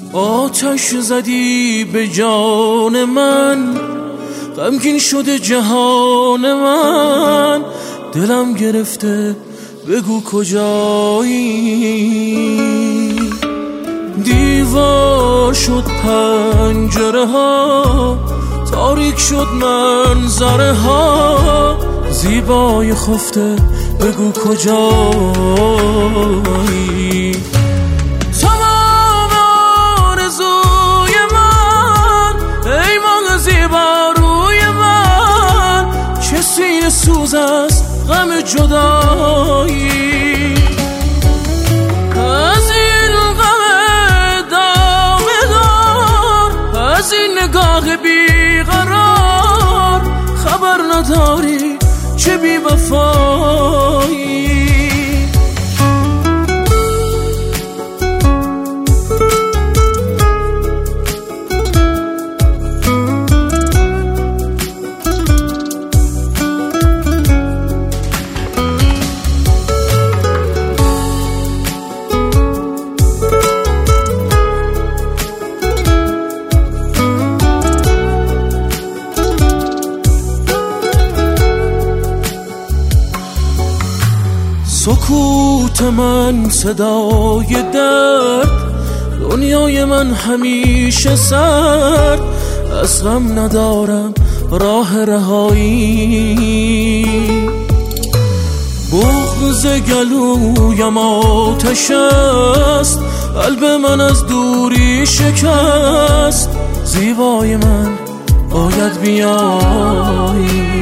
آتش زدی به جان من، غمگین شده جهان من، دلم گرفته بگو کجایی. دیوار شد پنجره ها، تاریک شد منظره ها، زیبای خفته بگو کجایی. تمام آرزوی من ای ماه زیبا روی من، چه سینه سوز است غم جدایی. از این غم داغدار، از این نگاه بیقرار، خبر نداری چه بی وفایی. سکوت من صدای درد، دنیای من همیشه سرد، از غم ندارم راه رهایی. بغض گلویم آتش است، قلب من از دوری شکست، زیبای من باید بیایی.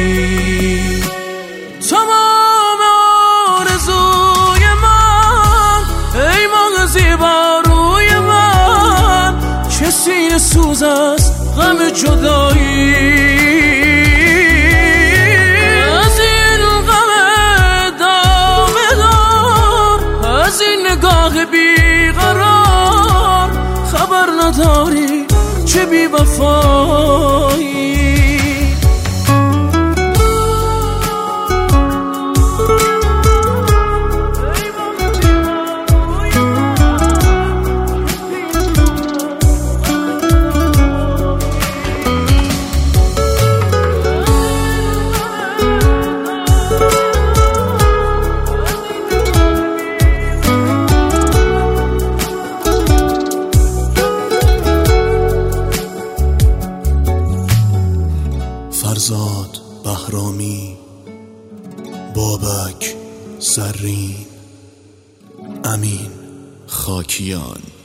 زیبا روی من، چه سینه سوز است غم جدایی. از این غم داغدار، از این نگاه بیقرار، خبر نداری چه بی وفایی. فرزاد بهرامی، بابک زرین، امین خاکیان.